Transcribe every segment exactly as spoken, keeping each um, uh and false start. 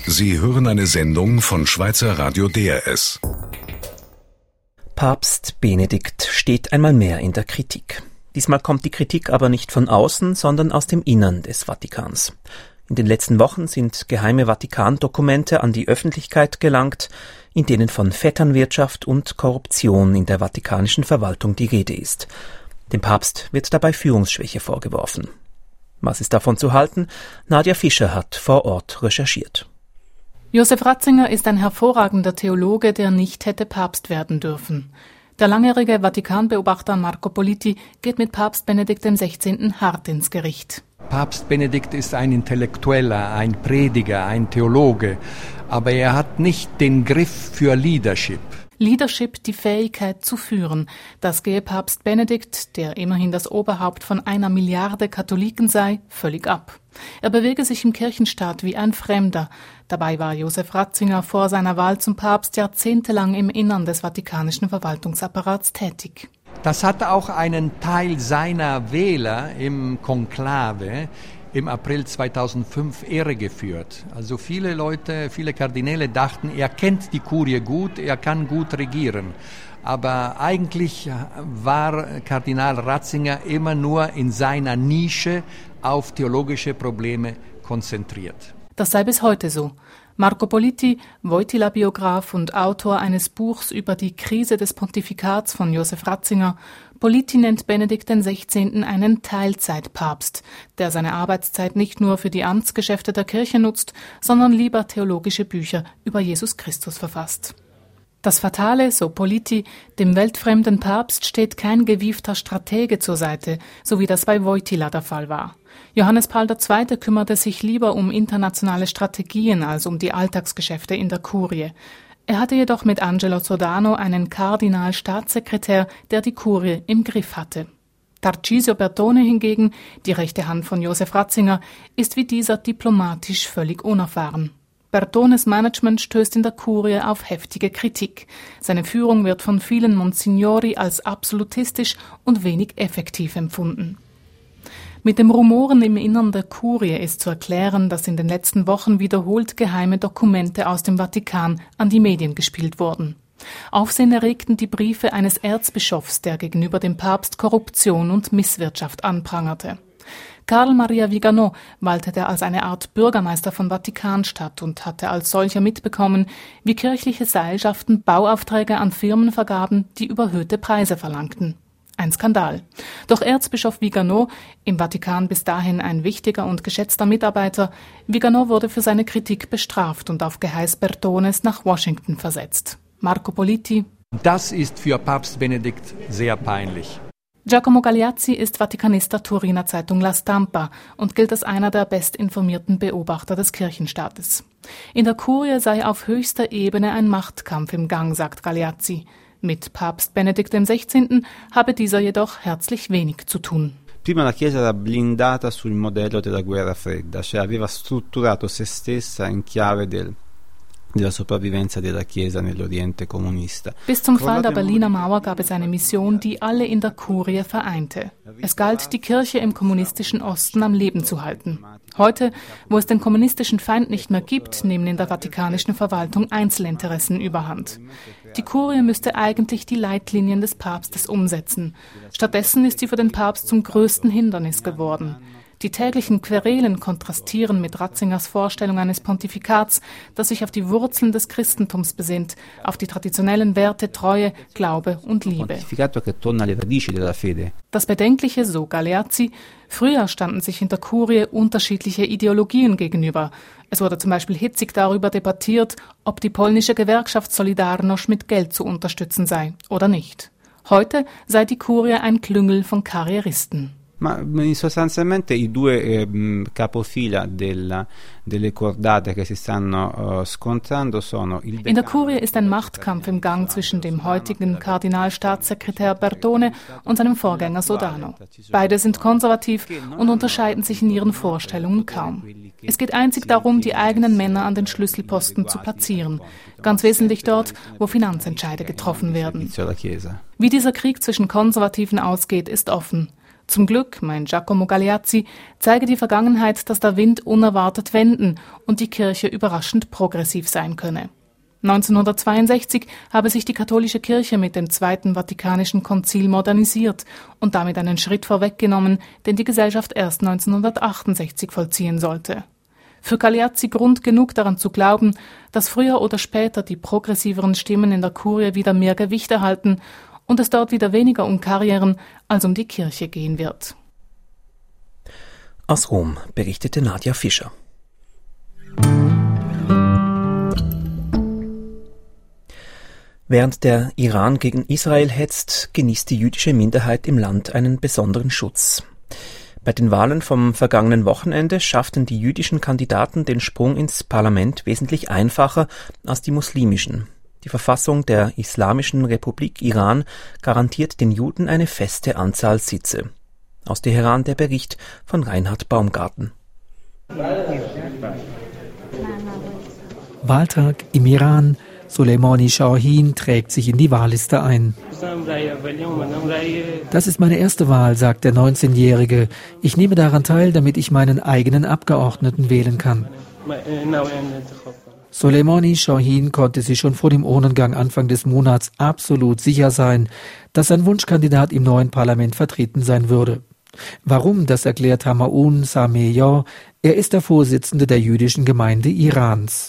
Sie hören eine Sendung von Schweizer Radio D R S. Papst Benedikt steht einmal mehr in der Kritik. Diesmal kommt die Kritik aber nicht von außen, sondern aus dem Innern des Vatikans. In den letzten Wochen sind geheime Vatikan-Dokumente an die Öffentlichkeit gelangt, in denen von Vetternwirtschaft und Korruption in der vatikanischen Verwaltung die Rede ist. Dem Papst wird dabei Führungsschwäche vorgeworfen. Was ist davon zu halten? Nadja Fischer hat vor Ort recherchiert. Josef Ratzinger ist ein hervorragender Theologe, der nicht hätte Papst werden dürfen. Der langjährige Vatikanbeobachter Marco Politi geht mit Papst Benedikt der Sechzehnte hart ins Gericht. Papst Benedikt ist ein Intellektueller, ein Prediger, ein Theologe, aber er hat nicht den Griff für Leadership. Leadership, die Fähigkeit zu führen, das gehe Papst Benedikt, der immerhin das Oberhaupt von einer Milliarde Katholiken sei, völlig ab. Er bewege sich im Kirchenstaat wie ein Fremder. Dabei war Josef Ratzinger vor seiner Wahl zum Papst jahrzehntelang im Innern des vatikanischen Verwaltungsapparats tätig. Das hat auch einen Teil seiner Wähler im Konklave im April zweitausendfünf irregeführt. Also viele Leute, viele Kardinäle dachten, er kennt die Kurie gut, er kann gut regieren. Aber eigentlich war Kardinal Ratzinger immer nur in seiner Nische auf theologische Probleme konzentriert. Das sei bis heute so. Marco Politi, Wojtyla-Biograf und Autor eines Buchs über die Krise des Pontifikats von Josef Ratzinger, Politi nennt Benedikt der Sechzehnte einen Teilzeitpapst, der seine Arbeitszeit nicht nur für die Amtsgeschäfte der Kirche nutzt, sondern lieber theologische Bücher über Jesus Christus verfasst. Das Fatale, so Politi, dem weltfremden Papst steht kein gewiefter Stratege zur Seite, so wie das bei Wojtyla der Fall war. Johannes Paul der Zweite kümmerte sich lieber um internationale Strategien als um die Alltagsgeschäfte in der Kurie. Er hatte jedoch mit Angelo Sodano einen Kardinalstaatssekretär, der die Kurie im Griff hatte. Tarcisio Bertone hingegen, die rechte Hand von Josef Ratzinger, ist wie dieser diplomatisch völlig unerfahren. Bertones Management stößt in der Kurie auf heftige Kritik. Seine Führung wird von vielen Monsignori als absolutistisch und wenig effektiv empfunden. Mit dem Rumoren im Innern der Kurie ist zu erklären, dass in den letzten Wochen wiederholt geheime Dokumente aus dem Vatikan an die Medien gespielt wurden. Aufsehen erregten die Briefe eines Erzbischofs, der gegenüber dem Papst Korruption und Misswirtschaft anprangerte. Karl Maria Vigano waltete als eine Art Bürgermeister von Vatikanstadt und hatte als solcher mitbekommen, wie kirchliche Seilschaften Bauaufträge an Firmen vergaben, die überhöhte Preise verlangten. Ein Skandal. Doch Erzbischof Vigano, im Vatikan bis dahin ein wichtiger und geschätzter Mitarbeiter, Vigano wurde für seine Kritik bestraft und auf Geheiß Bertones nach Washington versetzt. Marco Politi. Das ist für Papst Benedikt sehr peinlich. Giacomo Gagliazzi ist Vatikanist der Turiner Zeitung La Stampa und gilt als einer der bestinformierten Beobachter des Kirchenstaates. In der Kurie sei auf höchster Ebene ein Machtkampf im Gang, sagt Gagliazzi. Mit Papst Benedikt der Sechzehnte habe dieser jedoch herzlich wenig zu tun. Prima la Chiesa era blindata sul modello della guerra fredda, cioè aveva strutturato se stessa in chiave del della sopravvivenza della Chiesa nell'Oriente comunista. Bis zum Fall der Berliner Mauer gab es eine Mission, die alle in der Kurie vereinte. Es galt, die Kirche im kommunistischen Osten am Leben zu halten. Heute, wo es den kommunistischen Feind nicht mehr gibt, nehmen in der vatikanischen Verwaltung Einzelinteressen überhand. Die Kurie müsste eigentlich die Leitlinien des Papstes umsetzen. Stattdessen ist sie für den Papst zum größten Hindernis geworden. Die täglichen Querelen kontrastieren mit Ratzingers Vorstellung eines Pontifikats, das sich auf die Wurzeln des Christentums besinnt, auf die traditionellen Werte Treue, Glaube und Liebe. Das Bedenkliche, so Gagliazzi, früher standen sich in der Kurie unterschiedliche Ideologien gegenüber. Es wurde zum Beispiel hitzig darüber debattiert, ob die polnische Gewerkschaft Solidarność mit Geld zu unterstützen sei oder nicht. Heute sei die Kurie ein Klüngel von Karrieristen. Ma sostanzialmente i due eh, capofila della, delle cordate che si stanno uh, scontrando sono il In der Kurie ist ein Machtkampf im Gang zwischen dem heutigen Kardinalstaatssekretär Bertone und seinem Vorgänger Sodano. Beide sind konservativ und unterscheiden sich in ihren Vorstellungen kaum. Es geht einzig darum, die eigenen Männer an den Schlüsselposten zu platzieren, ganz wesentlich dort, wo Finanzentscheide getroffen werden. Wie dieser Krieg zwischen Konservativen ausgeht, ist offen. Zum Glück, meint Giacomo Galeazzi, zeige die Vergangenheit, dass der Wind unerwartet wenden und die Kirche überraschend progressiv sein könne. neunzehnhundertzweiundsechzig habe sich die katholische Kirche mit dem Zweiten Vatikanischen Konzil modernisiert und damit einen Schritt vorweggenommen, den die Gesellschaft erst neunzehnhundertachtundsechzig vollziehen sollte. Für Galeazzi Grund genug daran zu glauben, dass früher oder später die progressiveren Stimmen in der Kurie wieder mehr Gewicht erhalten und es dort wieder weniger um Karrieren als um die Kirche gehen wird. Aus Rom berichtete Nadja Fischer. Während der Iran gegen Israel hetzt, genießt die jüdische Minderheit im Land einen besonderen Schutz. Bei den Wahlen vom vergangenen Wochenende schafften die jüdischen Kandidaten den Sprung ins Parlament wesentlich einfacher als die muslimischen. Die Verfassung der Islamischen Republik Iran garantiert den Juden eine feste Anzahl Sitze. Aus Teheran der Bericht von Reinhard Baumgarten. Wahltag im Iran. Soleimani Shahin trägt sich in die Wahlliste ein. Das ist meine erste Wahl, sagt der neunzehnjährige. Ich nehme daran teil, damit ich meinen eigenen Abgeordneten wählen kann. Soleimani Shahin konnte sich schon vor dem Urnengang Anfang des Monats absolut sicher sein, dass sein Wunschkandidat im neuen Parlament vertreten sein würde. Warum, das erklärt Hamaoun Sameh. Er ist der Vorsitzende der jüdischen Gemeinde Irans.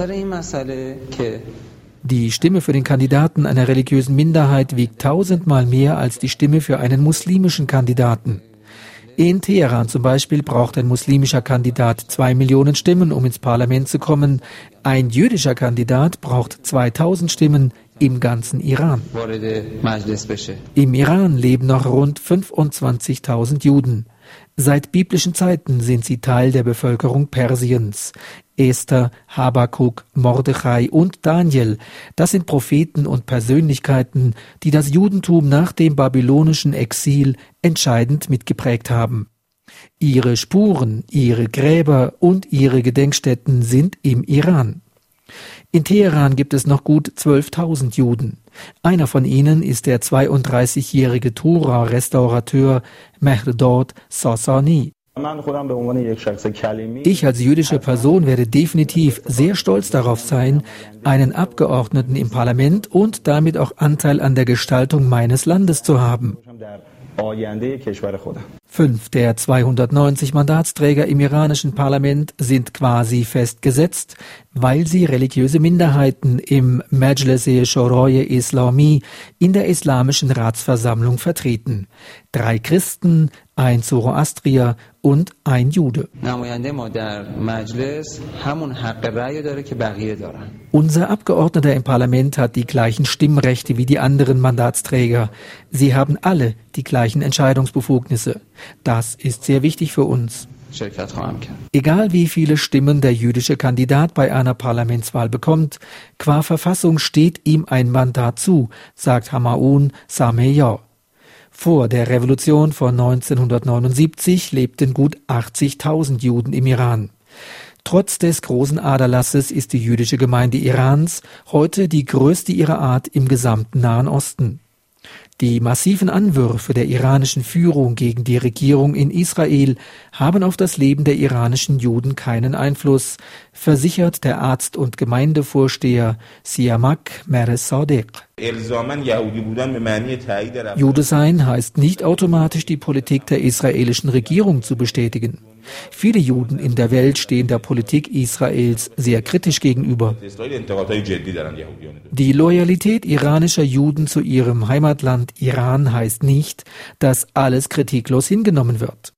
Die Stimme für den Kandidaten einer religiösen Minderheit wiegt tausendmal mehr als die Stimme für einen muslimischen Kandidaten. In Teheran zum Beispiel braucht ein muslimischer Kandidat zwei Millionen Stimmen, um ins Parlament zu kommen. Ein jüdischer Kandidat braucht zweitausend Stimmen im ganzen Iran. Im Iran leben noch rund fünfundzwanzigtausend Juden. Seit biblischen Zeiten sind sie Teil der Bevölkerung Persiens. Esther, Habakuk, Mordechai und Daniel, das sind Propheten und Persönlichkeiten, die das Judentum nach dem babylonischen Exil entscheidend mitgeprägt haben. Ihre Spuren, ihre Gräber und ihre Gedenkstätten sind im Iran. In Teheran gibt es noch gut zwölftausend Juden. Einer von ihnen ist der zweiunddreißigjährige Tora-Restaurateur Mehrdad Sasani. Ich als jüdische Person werde definitiv sehr stolz darauf sein, einen Abgeordneten im Parlament und damit auch Anteil an der Gestaltung meines Landes zu haben. Fünf der zweihundertneunzig Mandatsträger im iranischen Parlament sind quasi festgesetzt, weil sie religiöse Minderheiten im Majlis-e Shoroi Islami in der Islamischen Ratsversammlung vertreten. Drei Christen, ein Zoroastrier und ein Jude. Unser Abgeordneter im Parlament hat die gleichen Stimmrechte wie die anderen Mandatsträger. Sie haben alle die gleichen Entscheidungsbefugnisse. Das ist sehr wichtig für uns. Egal wie viele Stimmen der jüdische Kandidat bei einer Parlamentswahl bekommt, qua Verfassung steht ihm ein Mandat zu, sagt Hamaoun Sameh. Vor der Revolution von neunzehnhundertneunundsiebzig lebten gut achtzigtausend Juden im Iran. Trotz des großen Aderlasses ist die jüdische Gemeinde Irans heute die größte ihrer Art im gesamten Nahen Osten. Die massiven Anwürfe der iranischen Führung gegen die Regierung in Israel haben auf das Leben der iranischen Juden keinen Einfluss, versichert der Arzt und Gemeindevorsteher Siamak Meresadeh. Jude sein heißt nicht automatisch die Politik der israelischen Regierung zu bestätigen. Viele Juden in der Welt stehen der Politik Israels sehr kritisch gegenüber. Die Loyalität iranischer Juden zu ihrem Heimatland Iran heißt nicht, dass alles kritiklos hingenommen wird.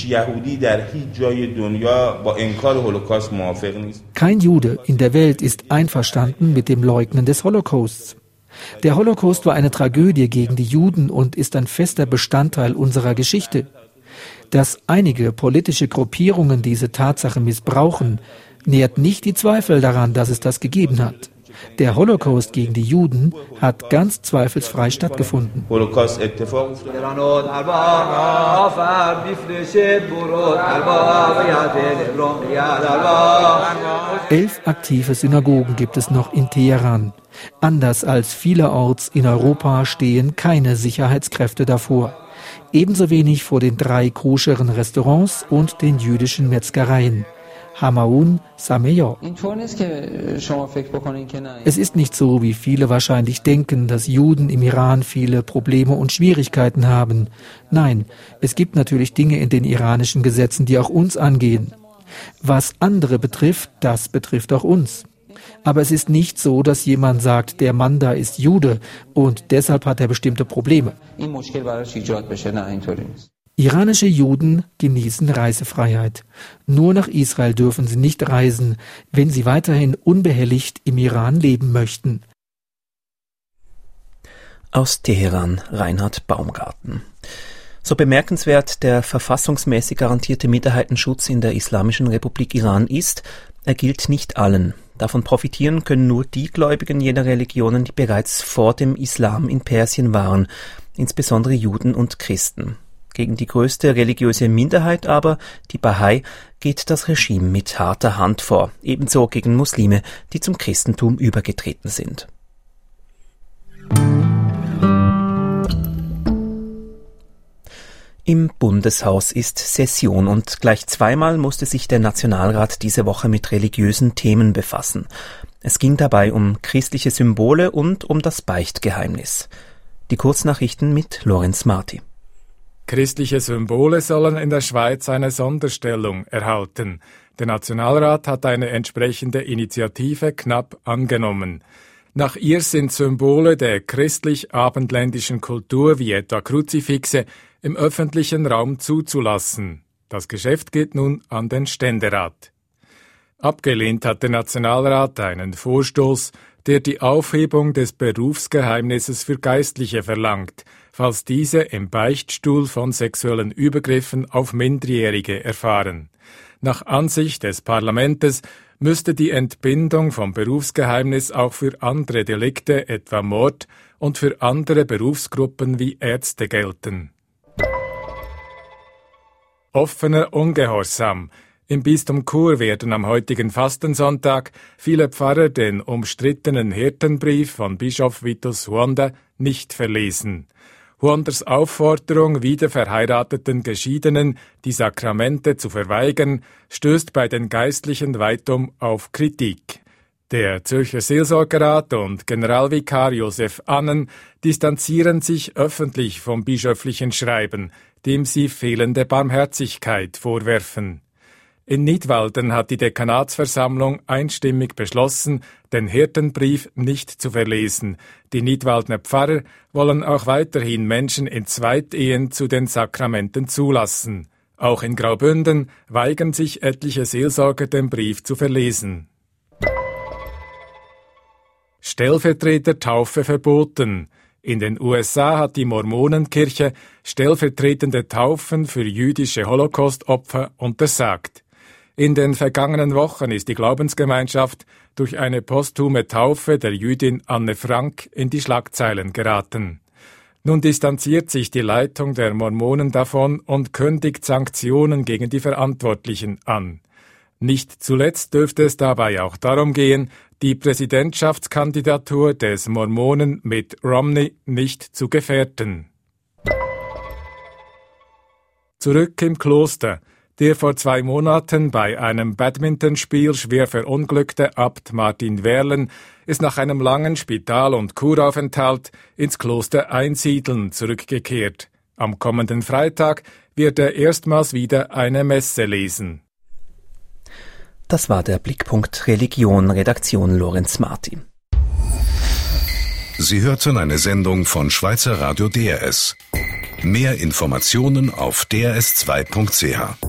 Kein Jude in der Welt ist einverstanden mit dem Leugnen des Holocausts. Der Holocaust war eine Tragödie gegen die Juden und ist ein fester Bestandteil unserer Geschichte. Dass einige politische Gruppierungen diese Tatsache missbrauchen, nährt nicht die Zweifel daran, dass es das gegeben hat. Der Holocaust gegen die Juden hat ganz zweifelsfrei stattgefunden. Elf aktive Synagogen gibt es noch in Teheran. Anders als vielerorts in Europa stehen keine Sicherheitskräfte davor. Ebenso wenig vor den drei koscheren Restaurants und den jüdischen Metzgereien. Hamaun Sameyo. Es ist nicht so, wie viele wahrscheinlich denken, dass Juden im Iran viele Probleme und Schwierigkeiten haben. Nein, es gibt natürlich Dinge in den iranischen Gesetzen, die auch uns angehen. Was andere betrifft, das betrifft auch uns. Aber es ist nicht so, dass jemand sagt, der Mann da ist Jude und deshalb hat er bestimmte Probleme. Iranische Juden genießen Reisefreiheit. Nur nach Israel dürfen sie nicht reisen, wenn sie weiterhin unbehelligt im Iran leben möchten. Aus Teheran, Reinhard Baumgarten. So bemerkenswert der verfassungsmäßig garantierte Minderheitenschutz in der Islamischen Republik Iran ist, er gilt nicht allen. Davon profitieren können nur die Gläubigen jener Religionen, die bereits vor dem Islam in Persien waren, insbesondere Juden und Christen. Gegen die größte religiöse Minderheit aber, die Bahai, geht das Regime mit harter Hand vor, ebenso gegen Muslime, die zum Christentum übergetreten sind. Im Bundeshaus ist Session und gleich zweimal musste sich der Nationalrat diese Woche mit religiösen Themen befassen. Es ging dabei um christliche Symbole und um das Beichtgeheimnis. Die Kurznachrichten mit Lorenz Marti. Christliche Symbole sollen in der Schweiz eine Sonderstellung erhalten. Der Nationalrat hat eine entsprechende Initiative knapp angenommen. Nach ihr sind Symbole der christlich-abendländischen Kultur wie etwa Kruzifixe im öffentlichen Raum zuzulassen. Das Geschäft geht nun an den Ständerat. Abgelehnt hat der Nationalrat einen Vorstoß, der die Aufhebung des Berufsgeheimnisses für Geistliche verlangt, falls diese im Beichtstuhl von sexuellen Übergriffen auf Minderjährige erfahren. Nach Ansicht des Parlamentes müsste die Entbindung vom Berufsgeheimnis auch für andere Delikte, etwa Mord, und für andere Berufsgruppen wie Ärzte gelten. Offener Ungehorsam. Im Bistum Chur werden am heutigen Fastensonntag viele Pfarrer den umstrittenen Hirtenbrief von Bischof Vitus Huanda nicht verlesen. Huanders Aufforderung, wiederverheirateten Geschiedenen die Sakramente zu verweigern, stößt bei den Geistlichen weitum auf Kritik. Der Zürcher Seelsorgerat und Generalvikar Josef Annen distanzieren sich öffentlich vom bischöflichen Schreiben, dem sie fehlende Barmherzigkeit vorwerfen. In Nidwalden hat die Dekanatsversammlung einstimmig beschlossen, den Hirtenbrief nicht zu verlesen. Die Nidwaldner Pfarrer wollen auch weiterhin Menschen in Zweitehen zu den Sakramenten zulassen. Auch in Graubünden weigern sich etliche Seelsorger, den Brief zu verlesen. Stellvertretertaufe verboten. In den U S A hat die Mormonenkirche stellvertretende Taufen für jüdische Holocaust-Opfer untersagt. In den vergangenen Wochen ist die Glaubensgemeinschaft durch eine posthume Taufe der Jüdin Anne Frank in die Schlagzeilen geraten. Nun distanziert sich die Leitung der Mormonen davon und kündigt Sanktionen gegen die Verantwortlichen an. Nicht zuletzt dürfte es dabei auch darum gehen, die Präsidentschaftskandidatur des Mormonen Mitt Romney nicht zu gefährden. Zurück im Kloster. Der vor zwei Monaten bei einem Badmintonspiel schwer verunglückte Abt Martin Werlen ist nach einem langen Spital- und Kuraufenthalt ins Kloster Einsiedeln zurückgekehrt. Am kommenden Freitag wird er erstmals wieder eine Messe lesen. Das war der Blickpunkt Religion, Redaktion Lorenz Marti. Sie hörten eine Sendung von Schweizer Radio D R S. Mehr Informationen auf d r s zwei punkt c h.